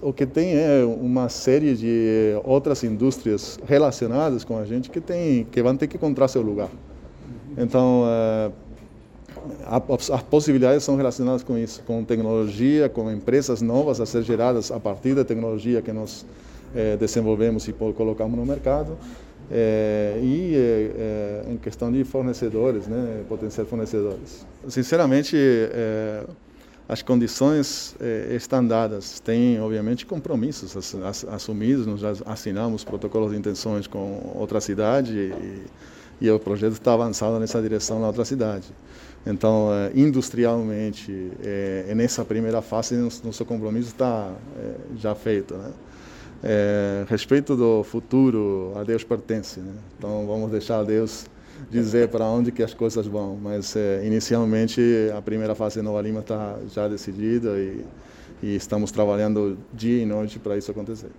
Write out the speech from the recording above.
o que tem é uma série de outras indústrias relacionadas com a gente que vão ter que encontrar seu lugar. Então, as possibilidades são relacionadas com isso, com tecnologia, com empresas novas a ser geradas a partir da tecnologia que nós desenvolvemos e colocamos no mercado, em questão de fornecedores, né, potenciais fornecedores. Sinceramente, as condições estão dadas. Tem, obviamente, compromissos assumidos. Nós já assinamos protocolos de intenções com outra cidade e o projeto está avançado nessa direção na outra cidade. Então, industrialmente, nessa primeira fase, nosso compromisso está já feito, né? Respeito do futuro, a Deus pertence, né? Então, vamos deixar a Deus dizer para onde que as coisas vão, mas inicialmente a primeira fase de Nova Lima está já decidida e estamos trabalhando dia e noite para isso acontecer.